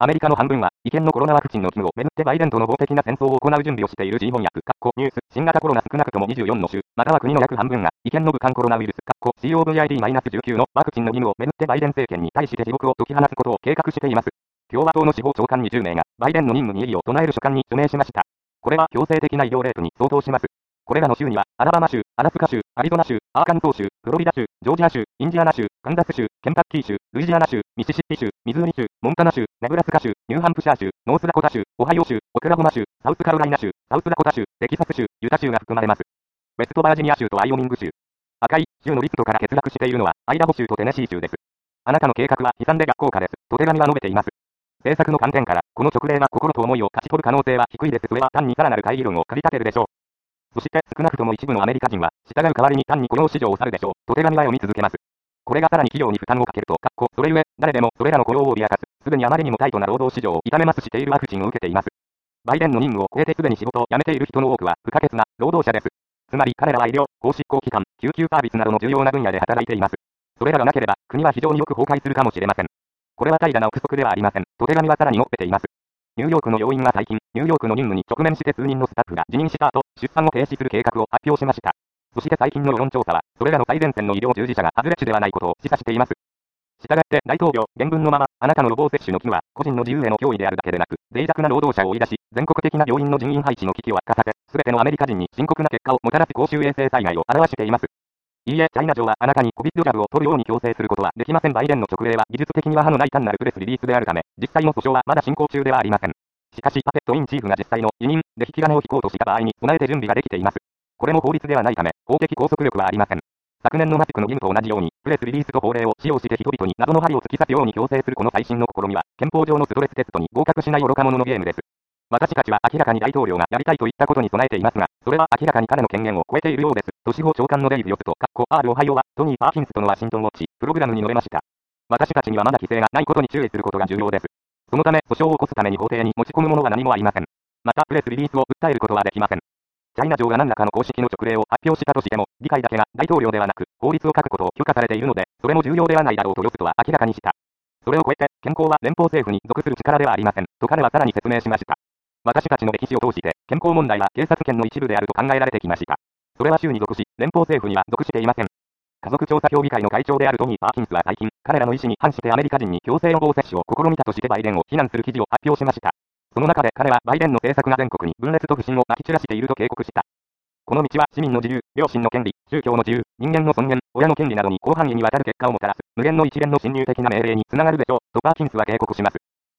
アメリカの半分は、違憲のコロナワクチンの義務をめぐってバイデンとの法的な戦争を行う準備をしている G 翻訳、ニュース、新型コロナ少なくとも24の州、または国の約半分が、違憲の武漢コロナウイルス、COVID-19 のワクチンの義務をめぐってバイデン政権に対して地獄を解き放つことを計画しています。共和党の司法長官20名が、バイデンの任務に異議を唱える書簡に署名しました。これは強制的な医療レイプに相当します。これらの州には、アラバマ州、アラスカ州、アリゾナ州、アーカンソー州、フロリダ州、ジョージア州、インディアナ州、カンザス州、ケンタッキー州、ルイジアナ州、ミシシッピ州、ミズーリ州、モンタナ州、ネブラスカ州、ニューハンプシャー州、ノースダコタ州、オハイオ州、オクラホマ州、サウスカロライナ州、サウスダコタ州、テキサス州、ユタ州が含まれます。ウェストバージニア州とアイオミング州。赤い州のリストから欠落しているのは、アイダホ州とテネシー州です。あなたの計画は悲惨で逆効果です。と手紙は述べています。政策の観点から、この直令は心と思いを勝ち取る可能性は低いです。それは単にさらなる会議論を駆り立てるでしょう。そして少なくとも一部のアメリカ人は、従う代わりに単に雇用市場を去るでしょう。と手紙は読み続けます。これがさらに企業に負担をかけると、それゆえ、誰でもそれらの雇用を脅かす、すでにあまりにもタイトな労働市場を痛めますしているワクチンを受けています。バイデンの任務を超えてすでに仕事を辞めている人の多くは、不可欠な労働者です。つまり彼らは医療、公執行機関、救急サービスなどの重要な分野で働いています。それらがなければ、国は非常によく崩壊するかもしれません。これは怠惰な憶測ではありません。と手紙はさらに述べています。ニューヨークの要員は最近、ニューヨークの任務に直面して数人のスタッフが辞任した後、出産を停止する計画を発表しました。そして最近の世論調査は、それらの最前線の医療従事者が外れ値ではないことを示唆しています。したがって大統領、原文のまま、あなたの予防接種の義務は、個人の自由への脅威であるだけでなく、脆弱な労働者を追い出し、全国的な病院の人員配置の危機を悪化させ、すべてのアメリカ人に深刻な結果をもたらす公衆衛生災害を表しています。いいえ、チャイナ上はあなたに COVID ジャブを取るように強制することはできません。バイデンの直令は技術的には歯のない単なるプレスリリースであるため、実際の訴訟はまだ進行中ではありません。しかし、パペットインチーフが実際の委任で引き金を引こうとした場合に備えて準備ができています。これも法律ではないため、法的拘束力はありません。昨年のマスクの義務と同じように、プレスリリースと法令を使用して人々に謎の針を突き刺すように強制するこの最新の試みは、憲法上のストレステストに合格しない愚か者のゲームです。私たちは明らかに大統領がやりたいと言ったことに備えていますが、それは明らかに彼の権限を超えているようです。と司法長官のデイビ・ヨスと、R オハイオは、トニー・パーキンスとのワシントンウォッチ、プログラムに述べました。私たちにはまだ規制がないことに注意することが重要です。そのため、訴訟を起こすために法廷に持ち込むものは何もありません。また、プレスリリースを訴えることはできません。チャイナ上が何らかの公式の直令を発表したとしても、議会だけが大統領ではなく、法律を書くことを許可されているので、それも重要ではないだろうとヨストは明らかにした。それを超えて、憲法は連邦政府に属する力ではありません。と彼はさらに説明しました。私たちの歴史を通して、憲法問題は警察権の一部であると考えられてきました。それは州に属し、連邦政府には属していません。家族調査協議会の会長であるトニー・パーキンスは最近、彼らの意思に反してアメリカ人に強制予防接種を試みたとしてバイデンを非難する記事を発表しました。その中で彼はバイデンの政策が全国に分裂と不信をまき散らしていると警告した。この道は市民の自由、良心の権利、宗教の自由、人間の尊厳、親の権利などに広範囲にわたる結果をもたらす、無限の一連の侵入的な命令につながるでしょう、とパーキンスは警告します。